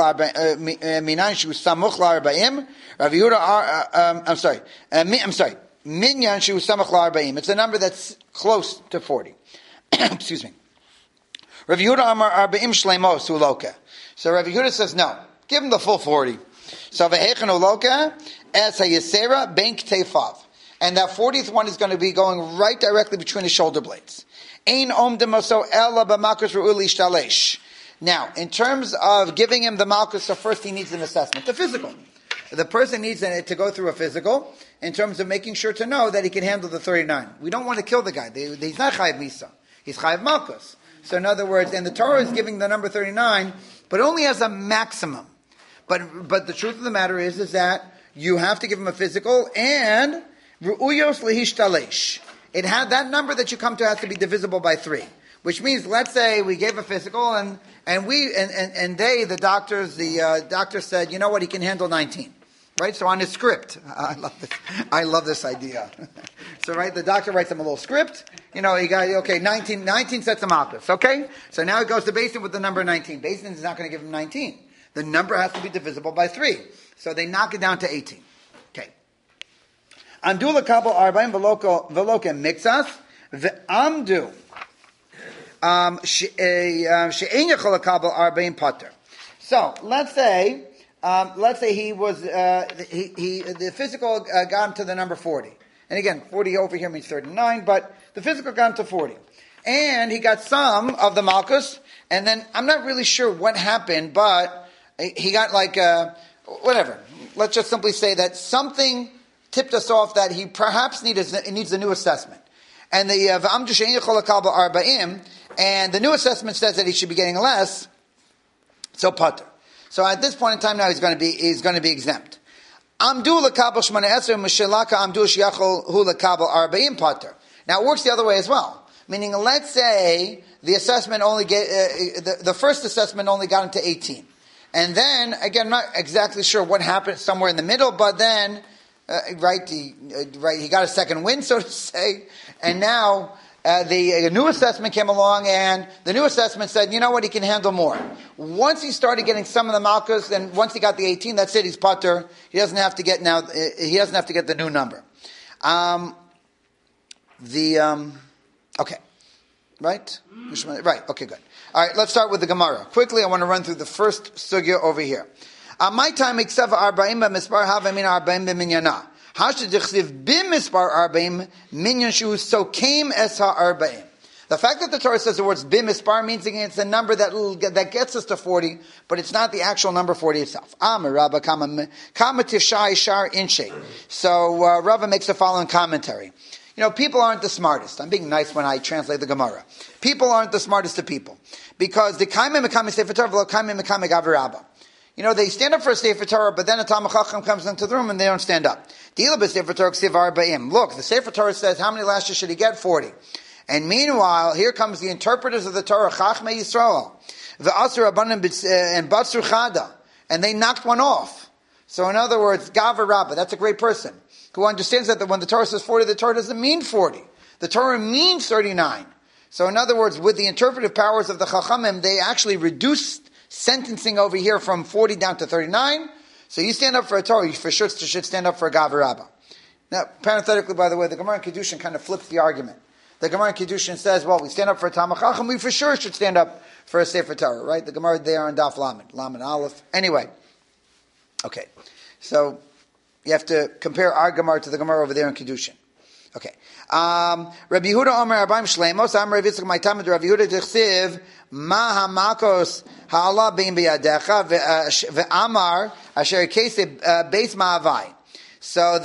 la'arba'im. Rav Yehuda, Minyan shu samuch la'arba'im. It's a number that's close to 40. Excuse me. Rav Yehuda Amar Arba'im Shleimos Uloka. So Rav Yehuda says no. Give him the full 40. So Ve'echen Uloka Es HaYisera Ben K'teifav. And that 40th one is going to be going right directly between his shoulder blades. Ein Om Demoso Ela B'Malkus Ru'uli Shtalesh. Now, in terms of giving him the Malkus, so first he needs an assessment. The physical. The person needs to go through a physical in terms of making sure to know that he can handle the 39. We don't want to kill the guy. He's not Chayiv Misa. He's Chayiv Malkus. So in other words, and the Torah is giving the number 39, but only as a maximum. But the truth of the matter is that you have to give him a physical, and ru'uyos lehishtalesh. That number that you come to has to be divisible by 3. Which means, let's say we gave a physical, and the doctor said, you know what, he can handle 19. Right? So on his script, I love this idea. So, right, the doctor writes him a little script. You know, he got, 19 sets of malchus. Okay? So now he goes to Beis Din with the number 19. Beis Din is not going to give him 19. The number has to be divisible by 3. So they knock it down to 18. Okay. Amdu l'kabel arba'im v'lokem mixas v'amdu she'en yachol l'kabel arba'im pater. So, let's say he was, the physical got him to the number 40. And again, 40 over here means 39, but the physical got him to 40. And he got some of the malchus, and then I'm not really sure what happened, but he got whatever. Let's just simply say that something tipped us off that he perhaps needs a new assessment. And the V'amdu she'en yachol l'kabel arba'im, and the new assessment says that he should be getting less, so pater. So at this point in time now he's going to be exempt. Amdu l'kabel shmona esrei mishelaka amdu sheyachol hu l'kabel arba'im pater. Now it works the other way as well. Meaning, let's say the assessment the first assessment only got him to 18. And then, again, I'm not exactly sure what happened somewhere in the middle, but then, he got a second win, so to say, and now the new assessment came along, and the new assessment said, you know what, he can handle more. Once he started getting some of the malchus, then once he got the 18, that's it, he's pater. He doesn't have to get the new number. Okay. Right? Right, okay, good. All right, let's start with the Gemara. Quickly, I want to run through the first sugya over here. My time ikseva arba'im b'mispar hava min arba'im b'minyana. Hashed dichsiv b'mispar arba'im minyan shu so came es ha'arba'im. The fact that the Torah says the words b'mispar means it's a number that gets us to 40, but it's not the actual number 40 itself. Amar Rabba kama tifshai shar inshe. So Rava makes the following commentary. You know, people aren't the smartest. I'm being nice when I translate the Gemara. People aren't the smartest of people. Because the kaimim mekame sefer Torah v'lo kaimim mekame gaver Rabba. You know, they stand up for a Sefer Torah, but then a Talmid Chacham comes into the room and they don't stand up. Look, the Sefer Torah says, how many lashes should he get? 40. And meanwhile, here comes the interpreters of the Torah, Chachmei Yisrael, the Asur Rabbanim and Batsur Chada, and they knocked one off. So in other words, Gaver Rabba, that's a great person, who understands that when the Torah says 40, the Torah doesn't mean 40. The Torah means 39. So in other words, with the interpretive powers of the Chachamim, they actually reduced sentencing over here from 40 down to 39. So you stand up for a Torah, you for sure should stand up for a Gaver Rabba. Now, parenthetically, by the way, the Gemara in Kiddushin kind of flips the argument. The Gemara in Kiddushin says, well, we stand up for a Talmid Chacham, we for sure should stand up for a Sefer Torah, right? The Gemara there on Daf Lamed Aleph. Anyway. Okay. So, you have to compare our Gemara to the Gemara over there in Kiddushin. Okay. Rabbi Yehuda Omer Arbaim Shleimos, Amar Rav Yitzchak Maitamid Rabbi Yehuda Dichsiv, Ma HaMakos Ha'ala Bein B'yadecha Ve'amar Asher Keseh Beis Ma'avai. So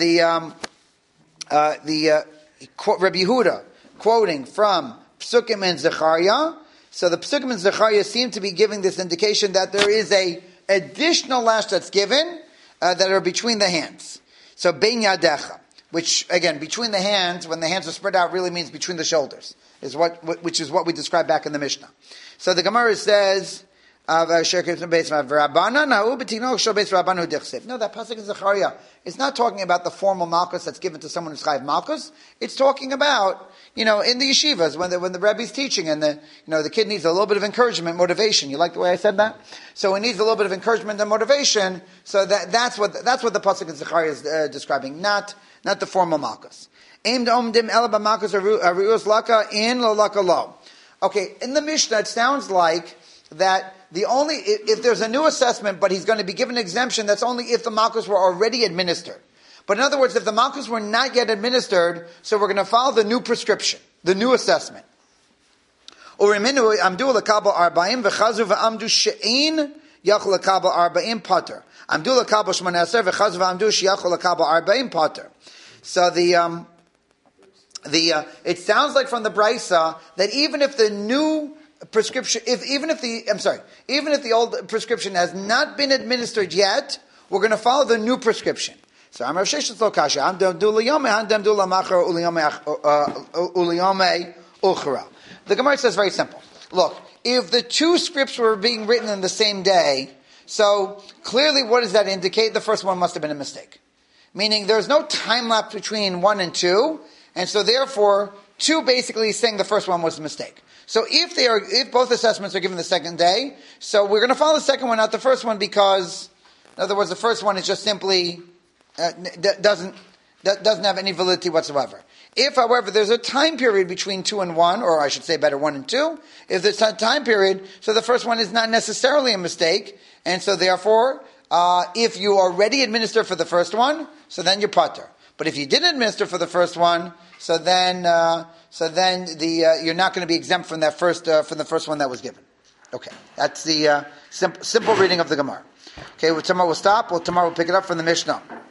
Rabbi Yehuda quoting from Psukim and Zechariah. So the Psukim and Zechariah seem to be giving this indication that there is a additional lash that's given that are between the hands. So Bein Yadecha, which again between the hands, when the hands are spread out, really means between the shoulders, which is what we described back in the Mishnah. So the Gemara says, no, that pasuk in Zechariah is not talking about the formal malchus that's given to someone who's chayav malchus. It's talking about, in the yeshivas when the Rebbe's teaching and the kid needs a little bit of encouragement, motivation. You like the way I said that? So he needs a little bit of encouragement and motivation. So that's what the pasuk in Zechariah is describing, not the formal malchus. Okay, in the Mishnah it sounds like that if there's a new assessment, but he's going to be given an exemption, that's only if the malchus were already administered. But in other words, if the malchus were not yet administered, so we're going to follow the new prescription, the new assessment. So it sounds like from the Brisa that even if the new prescription, even if the old prescription has not been administered yet, we're going to follow the new prescription. So I'm Rav Sheshes lo kasha. I'm do liyome, I'm do lamachar uliyome uchra. The Gemara says very simple. Look, if the two scripts were being written in the same day, so clearly what does that indicate? The first one must have been a mistake. Meaning there's no time lapse between 1 and 2, and so therefore 2 basically is saying the first one was a mistake. So if both assessments are given the second day, so we're going to follow the second one, not the first one, because in other words, the first one is just simply doesn't have any validity whatsoever. If, however, there's a time period between 2 and 1, or I should say better, 1 and 2, if there's a time period, so the first one is not necessarily a mistake, and so therefore, if you already administer for the first one, so then you're patur. But if you didn't administer for the first one, so then you're not going to be exempt from that from the first one that was given. Okay, that's the simple reading of the Gemara. Okay, tomorrow we'll stop. Tomorrow we'll pick it up from the Mishnah.